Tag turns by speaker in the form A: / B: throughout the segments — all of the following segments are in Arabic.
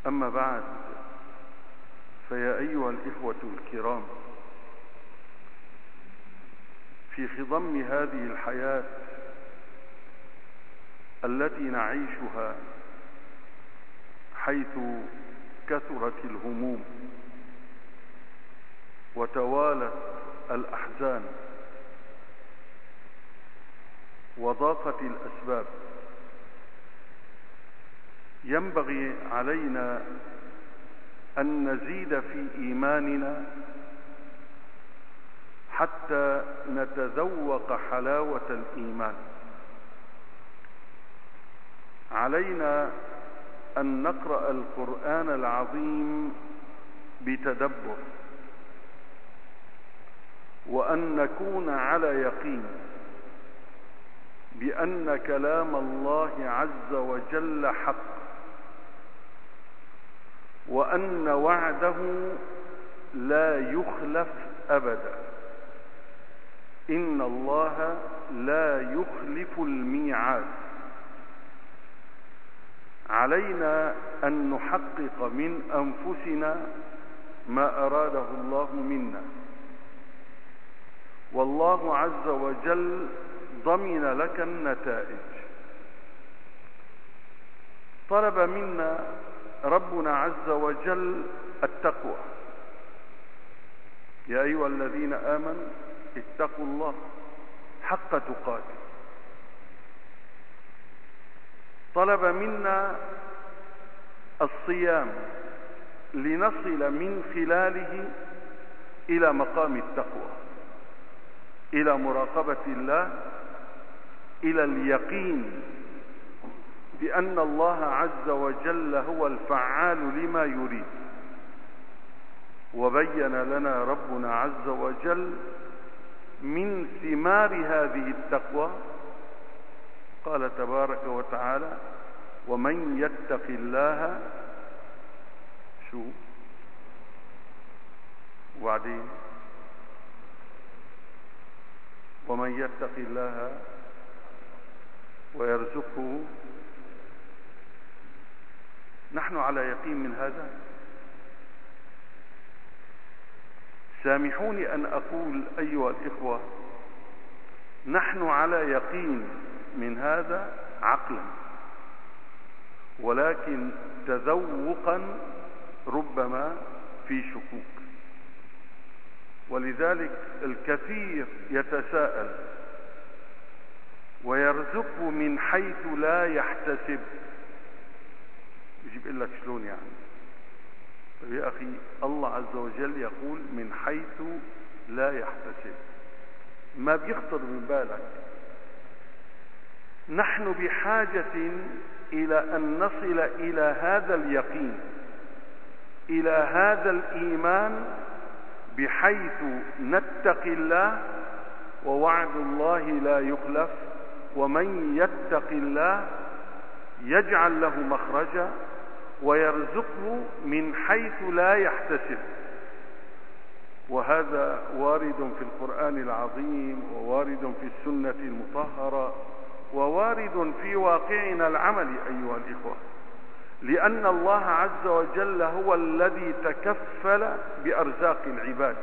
A: أما بعد، فيا أيها الإخوة الكرام، في خضم هذه الحياة التي نعيشها، حيث كثرت الهموم وتوالت الأحزان وضاقت الأسباب، ينبغي علينا أن نزيد في إيماننا حتى نتذوق حلاوة الإيمان. علينا أن نقرأ القرآن العظيم بتدبر، وأن نكون على يقين بأن كلام الله عز وجل حق، وأن وعده لا يخلف أبدا. إن الله لا يخلف الميعاد. علينا أن نحقق من أنفسنا ما أراده الله منا، والله عز وجل ضمن لك النتائج. طلب منا ربنا عز وجل التقوى: يا أيها الذين آمنوا اتقوا الله حق تقاته. طلب منا الصيام لنصل من خلاله إلى مقام التقوى، إلى مراقبة الله، إلى اليقين بأن الله عز وجل هو الفعال لما يريد. وبين لنا ربنا عز وجل من ثمار هذه التقوى، قال تبارك وتعالى: ومن يتق الله وبعدين ومن يتق الله ويرزقه. نحن على يقين من هذا. سامحوني أن أقول أيها الإخوة، نحن على يقين من هذا عقلا، ولكن تذوقا ربما في شكوك. ولذلك الكثير يتساءل ويرزقه من حيث لا يحتسب. يجيب لك شلون يعني؟ طيب يا أخي، الله عز وجل يقول من حيث لا يحتسب، ما بيخطر من بالك. نحن بحاجة إلى أن نصل إلى هذا اليقين، إلى هذا الإيمان، بحيث نتقي الله، ووعد الله لا يخلف. ومن يتق الله يجعل له مخرجا ويرزقه من حيث لا يحتسب. وهذا وارد في القرآن العظيم، ووارد في السنة المطهرة، ووارد في واقعنا العملي أيها الإخوة، لأن الله عز وجل هو الذي تكفل بأرزاق العباد.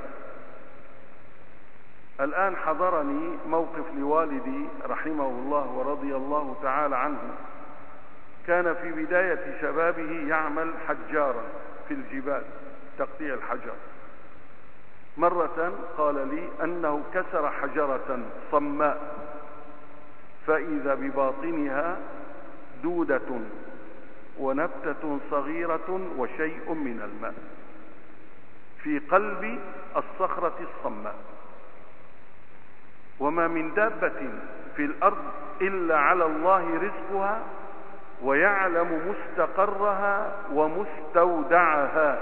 A: الآن حضرني موقف لوالدي رحمه الله ورضي الله تعالى عنه. كان في بداية شبابه يعمل حجارا في الجبال، تقطيع الحجر. مرة قال لي أنه كسر حجرة صماء، فإذا بباطنها دودة ونبتة صغيرة وشيء من الماء في قلب الصخرة الصماء. وما من دابة في الأرض إلا على الله رزقها ويعلم مستقرها ومستودعها.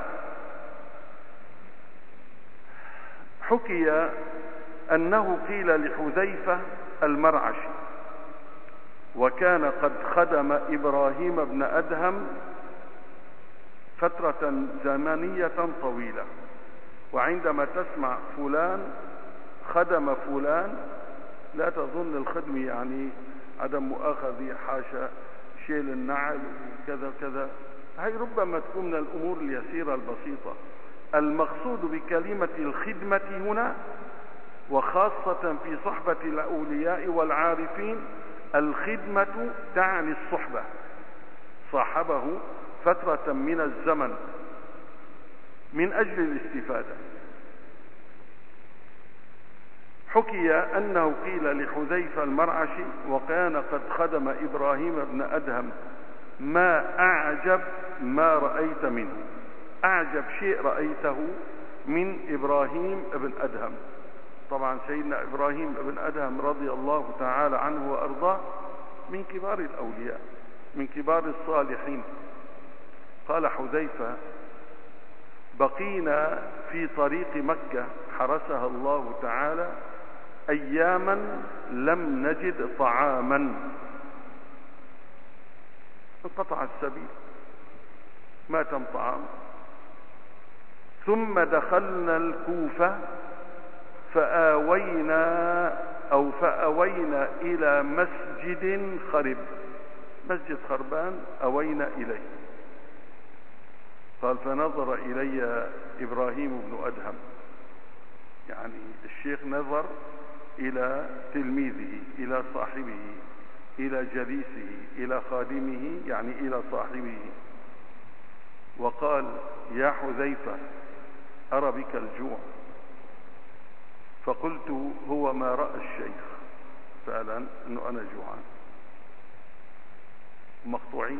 A: حكي أنه قيل لحذيفة المرعشي، وكان قد خدم إبراهيم بن أدهم فترة زمنية طويلة، وعندما تسمع فلان خدم فلان لا تظن الخدم يعني عدم مؤاخذة، حاشا، شيل النعل كذا كذا، هي ربما تكون من الأمور اليسيرة البسيطة. المقصود بكلمة الخدمة هنا وخاصة في صحبة الأولياء والعارفين، الخدمة تعني الصحبة، صاحبه فترة من الزمن من أجل الاستفادة. حكي أنه قيل لحذيفة المرعشي وكان قد خدم إبراهيم بن أدهم: ما أعجب ما رأيت منه، أعجب شيء رأيته من إبراهيم بن أدهم. طبعا سيدنا إبراهيم بن أدهم رضي الله تعالى عنه وأرضاه من كبار الأولياء، من كبار الصالحين. قال حذيفة: بقينا في طريق مكة حرسها الله تعالى أياما لم نجد طعاما، انقطع السبيل، ما تم طعام. ثم دخلنا الكوفة فأوينا إلى مسجد خرب، مسجد خربان أوينا إليه. قال: فنظر إلي إبراهيم بن أدهم، يعني الشيخ نظر إلى تلميذه، إلى صاحبه، إلى جليسه، إلى خادمه، يعني إلى صاحبه، وقال: يا حذيفة، أرى بك الجوع. فقلت: هو ما رأى الشيخ فعلا أنه أنا جوعان. مقطوعين،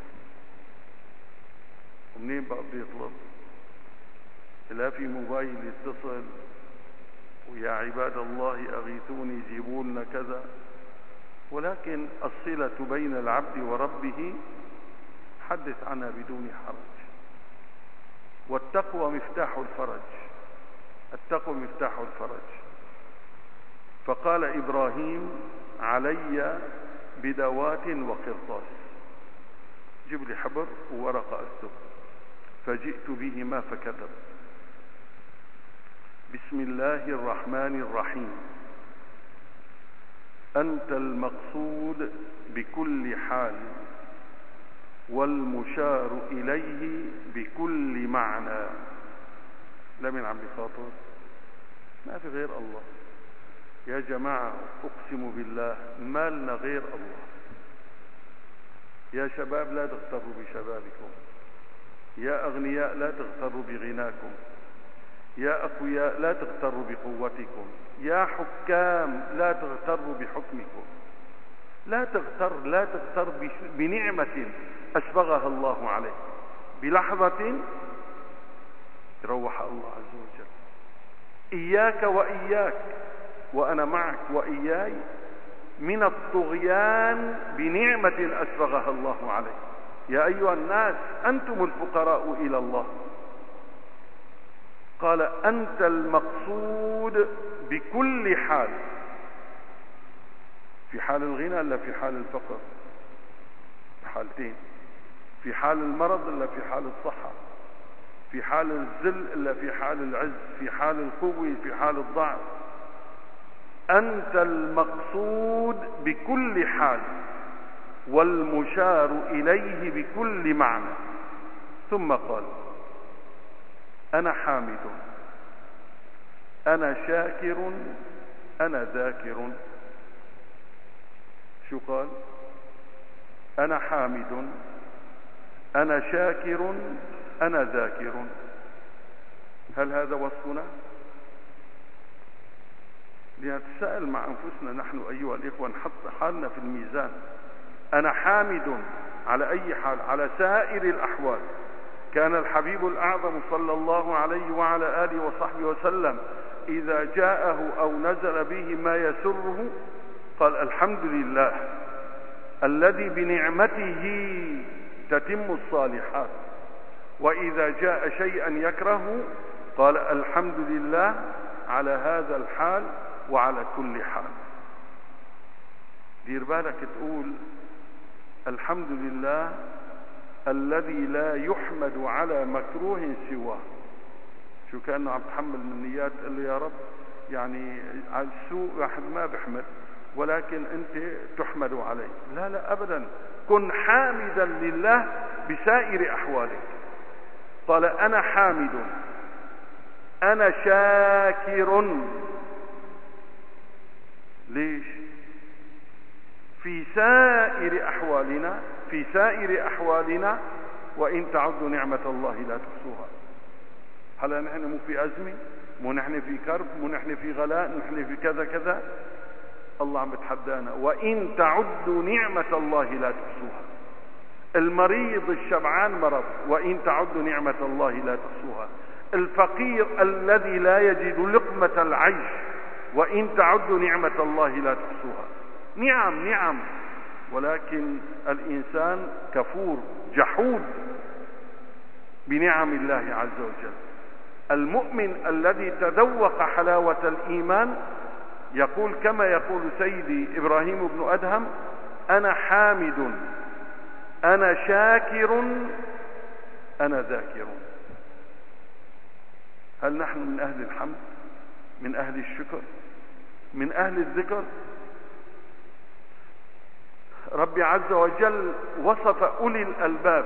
A: ومنين بقى بده يطلب؟ لا في موبايل يتصل ويا عباد الله أغيثوني جيبوا لنا كذا، ولكن الصلة بين العبد وربه حدث عنها بدون حرج. والتقوى مفتاح الفرج، التقوى مفتاح الفرج. فقال إبراهيم: علي بدوات وقرطاس، جيب لي حبر وورقة أكتب. فجئت بهما فكتب: بسم الله الرحمن الرحيم، أنت المقصود بكل حال والمشار إليه بكل معنى. لا من عم بخاطر، ما في غير الله يا جماعة، أقسم بالله ما لنا غير الله. يا شباب لا تغتروا بشبابكم، يا أغنياء لا تغتروا بغناكم، يا أقوياء لا تغتروا بقوتكم، يا حكام لا تغتروا بحكمكم، لا تغتر بنعمة أسبغها الله عليك. بلحظة تروح الله عز وجل. إياك وإياك، وأنا معك وإياي، من الطغيان بنعمة أسبغها الله عليك. يا أيها الناس أنتم الفقراء إلى الله. قال: أنت المقصود بكل حال، في حال الغنى إلا في حال الفقر، في حالتين، في حال المرض إلا في حال الصحة، في حال الذل إلا في حال العز، في حال القوة في حال الضعف. أنت المقصود بكل حال والمشار إليه بكل معنى. ثم قال: أنا حامد، أنا شاكر، أنا ذاكر. شو قال؟ أنا حامد، أنا شاكر، أنا ذاكر. هل هذا وصفنا؟ لنتساءل مع أنفسنا نحن أيها الإخوة، نحط حالنا في الميزان. أنا حامد على أي حال، على سائر الأحوال. كان الحبيب الأعظم صلى الله عليه وعلى آله وصحبه وسلم إذا جاءه أو نزل به ما يسره قال: الحمد لله الذي بنعمته تتم الصالحات. وإذا جاء شيئا يكره قال: الحمد لله على هذا الحال وعلى كل حال. دير بالك تقول الحمد لله الذي لا يحمد على مكروه سواه. شو كأنه عم تحمل من نيات، قال له: يا رب يعني على السوء واحد ما بحمد، ولكن انت تحمد عليه. لا لا ابدا، كن حامدا لله بسائر أحوالك. قال أنا حامد، أنا شاكر. ليش؟ في سائر أحوالنا، في سائر أحوالنا، وإن تعدوا نعمة الله لا تحصوها. هلا نحن مو في أزمة، مو نحن في كرب، مو نحن في غلاء، نحن في كذا كذا. الله عم بتحدانا وإن تعدوا نعمة الله لا تحصوها. المريض الشبعان مرض، وإن تعدوا نعمة الله لا تحصوها. الفقير الذي لا يجد لقمة العيش، وإن تعدوا نعمة الله لا تحصوها. نعم، ولكن الإنسان كفور جحود بنعم الله عز وجل. المؤمن الذي تذوق حلاوة الإيمان يقول كما يقول سيدي إبراهيم بن أدهم: أنا حامد، أنا شاكر، أنا ذاكر. هل نحن من أهل الحمد، من أهل الشكر، من أهل الذكر؟ ربي عز وجل وصف أولي الألباب.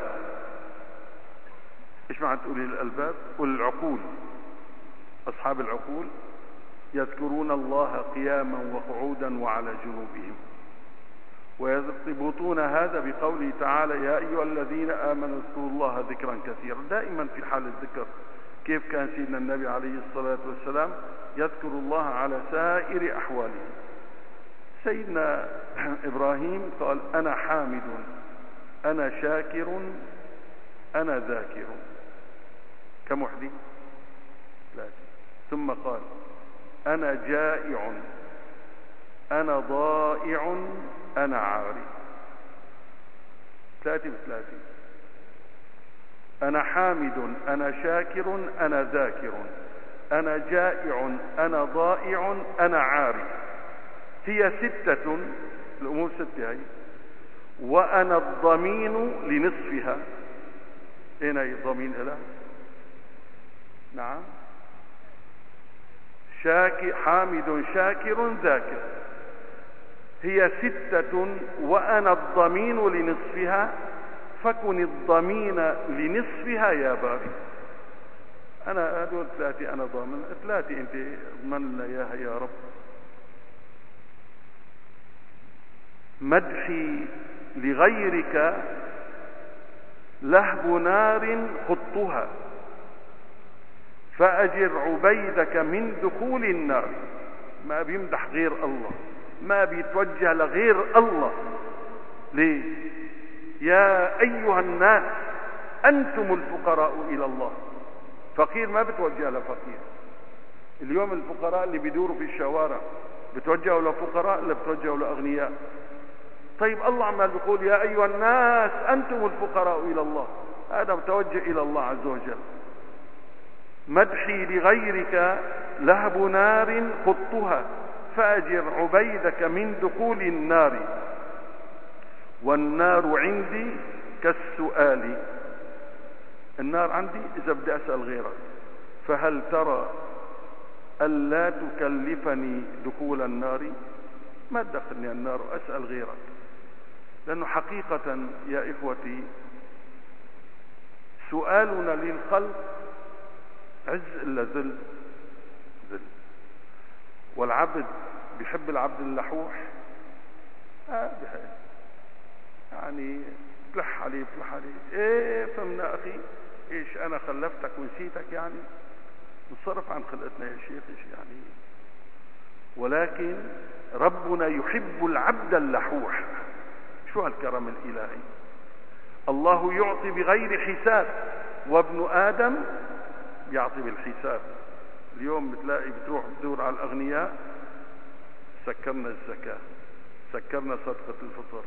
A: إيش معنى أولي الألباب؟ أولي العقول، أصحاب العقول يذكرون الله قياما وقعودا وعلى جنوبهم، ويربطون هذا بقوله تعالى: يا أيها الذين آمنوا اذكروا الله ذكرا كثيرا. دائما في حال الذكر. كيف كان سيدنا النبي عليه الصلاة والسلام يذكر الله على سائر أحواله. سيدنا إبراهيم قال: أنا حامد، أنا شاكر، أنا ذاكر. كم وحدي؟ ثلاثة. ثم قال: أنا جائع، أنا ضائع، أنا عاري. ثلاثة بثلاثة. أنا حامد، أنا شاكر، أنا ذاكر، أنا جائع، أنا ضائع، أنا عاري. هي ستة، الأمور ستة هي. وأنا الضمين لنصفها. أين هي الضمين إلى؟ نعم، حامد شاكر ذاكر. هي ستة وأنا الضمين لنصفها، فكن الضمين لنصفها يا باري. أنا هذول ثلاثة، أنا ضامن ثلاثة، أنت اضمن لنا إياها يا رب. مدحي لغيرك لهب نار خطها، فأجر عبيدك من دخول النار. ما بيمدح غير الله، ما بيتوجه لغير الله. ليه؟ يا أيها الناس أنتم الفقراء إلى الله. فقير ما بتوجه لفقير. اليوم الفقراء اللي بيدوروا في الشوارع بتوجهوا لفقراء اللي بتوجهوا لأغنياء. طيب الله عمال بيقول: يا أيها الناس أنتم الفقراء إلى الله. هذا متوجه إلى الله عز وجل. مدحي لغيرك لهب نار خطها، فأجر عبيدك من دخول النار. والنار عندي كالسؤال. النار عندي إذا بدي أسأل غيرك: فهل ترى ألا تكلفني دخول النار؟ ما تدخلني النار وأسأل غيرك. لأنه حقيقة يا إخوتي سؤالنا للخلق عز إلا ذل. والعبد بيحب العبد اللحوح، بيحب يعني تلح عليه. ايه فهمنا اخي؟ ايش انا خلفتك ونسيتك يعني؟ نصرف عن خلقتنا يا شيخ ايش يعني؟ ولكن ربنا يحب العبد اللحوح. شو هالكرم الالهي؟ الله يعطي بغير حساب، وابن ادم يعطي بالحساب. اليوم بتلاقي بتروح تدور على الاغنياء: سكرنا الزكاة، سكرنا صدقة الفطر،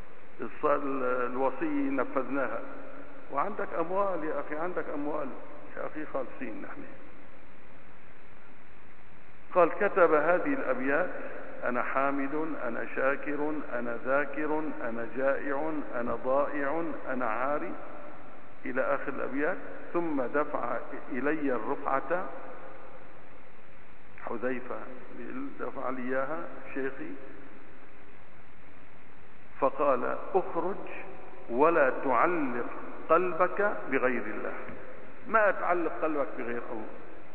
A: الوصية نفذناها. وعندك أموال يا أخي، عندك أموال يا أخي، خالصين نحن. قال: كتب هذه الأبيات: أنا حامد، أنا شاكر، أنا ذاكر، أنا جائع، أنا ضائع، أنا عاري، إلى آخر الأبيات. ثم دفع إلي الرقعة، حذيفة دفع لي إياها شيخي، فقال: اخرج ولا تعلق قلبك بغير الله، ما تعلق قلبك بغير الله.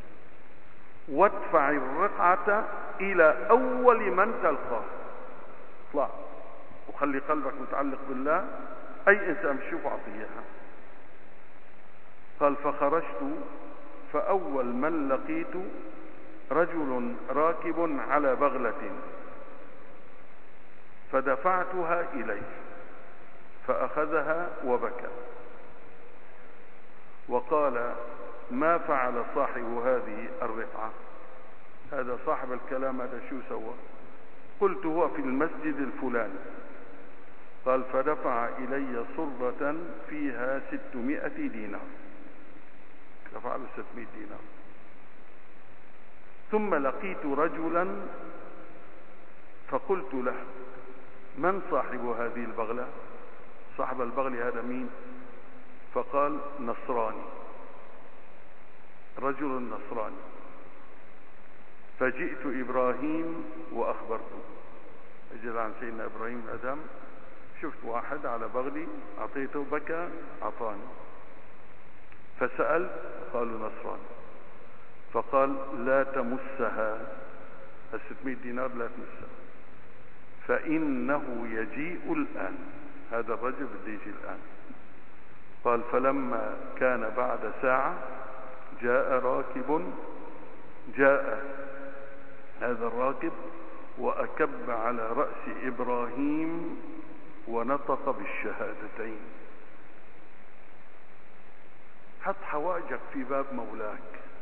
A: وادفع الرقعة إلى أول من تلقاه، اطلع وخلي قلبك متعلق بالله، أي إنسان بشوف أعطيها. قال فخرجت فأول من لقيت رجل راكب على بغلة فدفعتها إليه فأخذها وبكى وقال ما فعل صاحب هذه الرقعة؟ هذا صاحب الكلام هذا شو سوى؟ قلت هو في المسجد الفلاني. قال فدفع إلي صرة فيها 600 دينار، دفع له 600 دينار. ثم لقيت رجلا فقلت له من صاحب هذه البغلة؟ صاحب البغل هذا مين؟ فقال نصراني، رجل نصراني. فجئت إبراهيم وأخبرته، أجل عن سيدنا إبراهيم الأدم، شفت واحد على بغلي أعطيته بكى أعطاني، فسألت قالوا نصراني. فقال لا تمسها، 600 دينار لا تمسها، فإنه يجيء الآن، هذا الرجل بده يجي الآن. قال فلما كان بعد ساعة جاء هذا الراكب وأكب على رأس إبراهيم ونطق بالشهادتين. حط حواجك في باب مولاك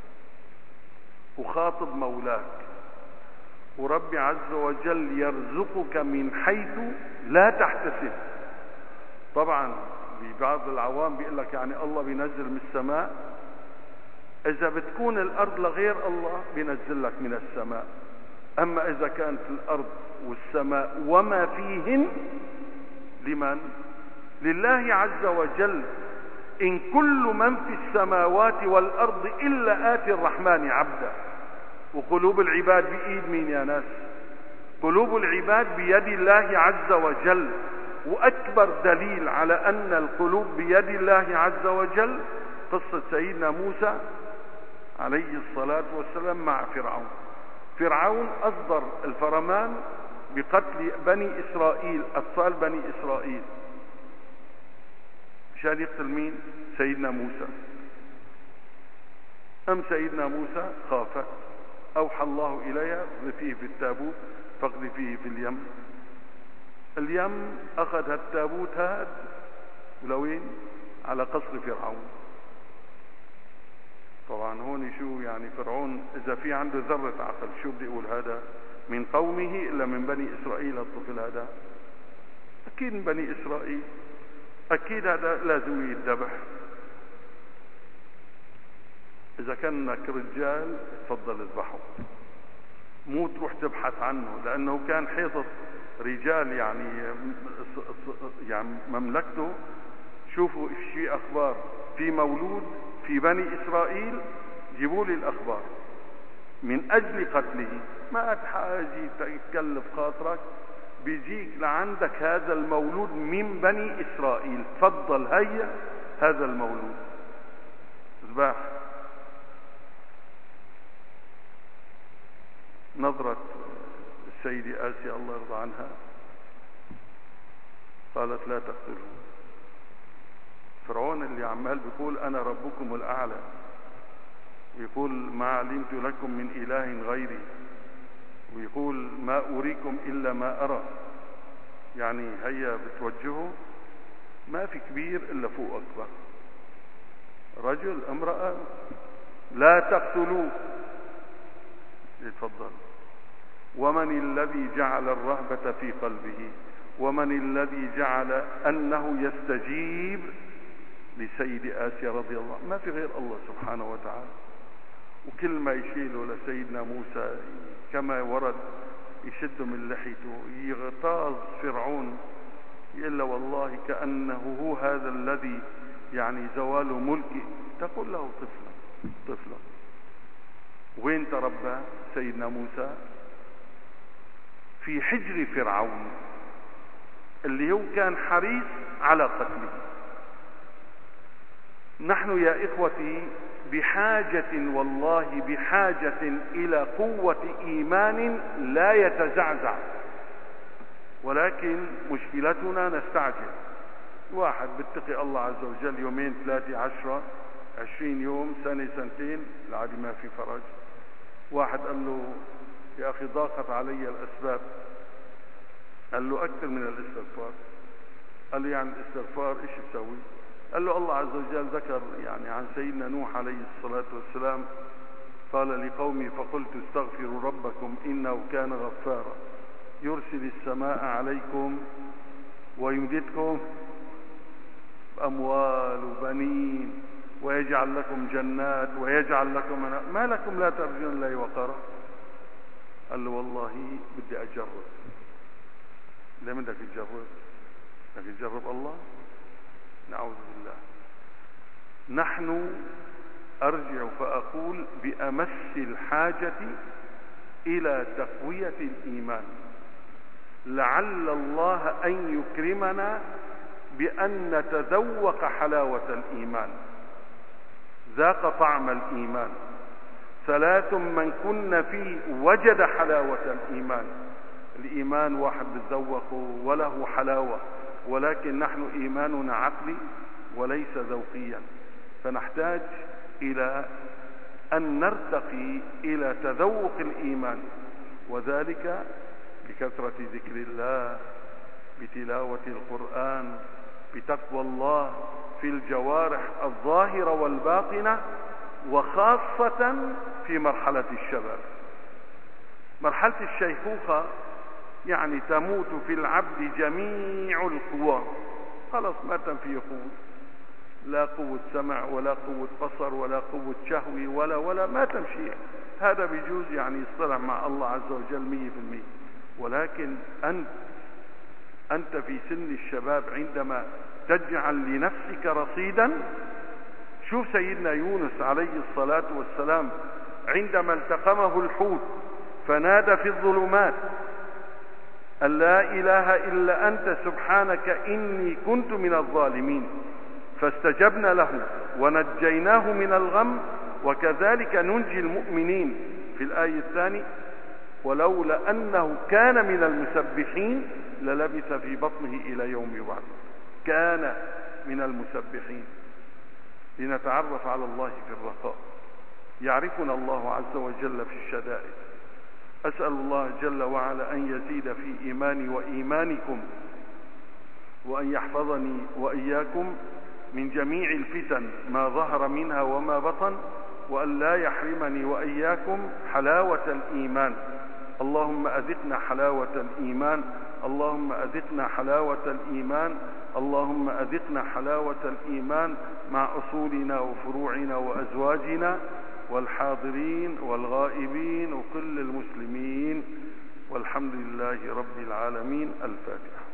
A: وخاطب مولاك، ورب عز وجل يرزقك من حيث لا تحتسب. طبعا ببعض العوام بيقول لك يعني الله بينزل من السماء، إذا بتكون الأرض لغير الله بينزل لك من السماء، أما إذا كانت الأرض والسماء وما فيهن لمن؟ لله عز وجل. إن كل من في السماوات والأرض إلا آتي الرحمن عبدا. وقلوب العباد بإيد مين يا ناس؟ قلوب العباد بيد الله عز وجل. وأكبر دليل على أن القلوب بيد الله عز وجل قصة سيدنا موسى عليه الصلاة والسلام مع فرعون. فرعون أصدر الفرمان بقتل بني إسرائيل، أطفال بني إسرائيل، مشان يقتل مين؟ سيدنا موسى. سيدنا موسى خافت، أوحى الله إليها اقذفيه في التابوت فاقذفيه في اليم. اليم أخذ التابوت هاد ولوين؟ على قصر فرعون. طبعا هون شو يعني فرعون إذا في عنده ذرة عقل شو بدي يقول هذا من قومه إلا من بني إسرائيل؟ الطفل هذا أكيد من بني إسرائيل، أكيد هذا لازم يتذبح. إذا كانك رجال تفضل اذبحه، مو تروح تبحث عنه، لأنه كان حيطة رجال يعني مملكته. شوفوا في أخبار في مولود في بني إسرائيل، جيبوا لي الأخبار من أجل قتله. ما تحاجي تكلف خاطرك، بيجيك لعندك هذا المولود من بني إسرائيل، تفضل هيا هذا المولود اذبح. نظرت السيدة آسيا الله يرضى عنها قالت لا تقتلوا. فرعون اللي عمال بيقول أنا ربكم الأعلى، ويقول ما علمت لكم من إله غيري، ويقول ما أريكم إلا ما أرى، يعني هيا بتوجهه، ما في كبير إلا فوق أكبر. رجل امرأة لا تقتلوه. يتفضل. ومن الذي جعل الرهبة في قلبه؟ ومن الذي جعل أنه يستجيب لسيد آسيا رضي الله؟ ما في غير الله سبحانه وتعالى. وكل ما يشيله لسيدنا موسى كما ورد يشده من لحيته، يغتاظ فرعون يقول له والله كأنه هو هذا الذي يعني زوال ملكي. تقول له طفلا. وين تربى سيدنا موسى؟ في حجر فرعون اللي هو كان حريص على قتله. نحن يا إخوتي بحاجة، والله بحاجة إلى قوة إيمان لا يتزعزع، ولكن مشكلتنا نستعجل. واحد بيتقي الله عز وجل يومين 3 10 20 يوم سنة سنتين العادي ما في فرج. واحد قال له يا أخي ضاقت علي الأسباب، قال له أكثر من الاستغفار. قال له يعني الاستغفار إيش بسوي؟ قال له الله عز وجل ذكر يعني عن سيدنا نوح عليه الصلاة والسلام، قال لقومه فقلت استغفروا ربكم إنه كان غفارا يرسل السماء عليكم ويمددكم بأموال وبنين ويجعل لكم جنات ويجعل لكم ما لكم لا ترجون الله وقارا. قال له والله بدي أجرب. ليه بدك تجرب؟ بدك تجرب الله؟ نعوذ بالله. نحن أرجع فأقول بأمس الحاجة إلى تقوية الإيمان، لعل الله أن يكرمنا بأن نتذوق حلاوة الإيمان، ذاق طعم الإيمان. 3 من كن فيه وجد حلاوة الإيمان. الإيمان واحد بتذوقه وله حلاوة، ولكن نحن إيماننا عقلي وليس ذوقيا، فنحتاج إلى أن نرتقي إلى تذوق الإيمان، وذلك بكثرة ذكر الله، بتلاوة القرآن، بتقوى الله في الجوارح الظاهرة والباطنة، وخاصة في مرحلة الشباب. مرحلة الشيخوخة يعني تموت في العبد جميع القوى، خلاص ما تنفي قوة، لا قوة سمع ولا قوة بصر ولا قوة شهوي ولا ما تمشي. هذا بيجوز يعني يصطلح مع الله عز وجل 100%، ولكن أنت في سن الشباب عندما تجعل لنفسك رصيدا. شوف سيدنا يونس عليه الصلاة والسلام عندما التقمه الحوت فنادى في الظلمات أن لا إله إلا أنت سبحانك إني كنت من الظالمين، فاستجبنا له ونجيناه من الغم وكذلك ننجي المؤمنين. في الآية الثانية ولولا أنه كان من المسبحين للبث في بطنه إلى يوم يبعث. كان من المسبحين. لنتعرف على الله في الرخاء، يعرفنا الله عز وجل في الشدائد. أسأل الله جل وعلا أن يزيد في إيماني وإيمانكم، وأن يحفظني وإياكم من جميع الفتن ما ظهر منها وما بطن، وأن لا يحرمني وإياكم حلاوة الإيمان. اللهم أذقنا حلاوة الإيمان، اللهم أذقنا حلاوة الإيمان، اللهم أذقنا حلاوة الإيمان مع أصولنا وفروعنا وأزواجنا والحاضرين والغائبين وكل المسلمين، والحمد لله رب العالمين. الفاتحة.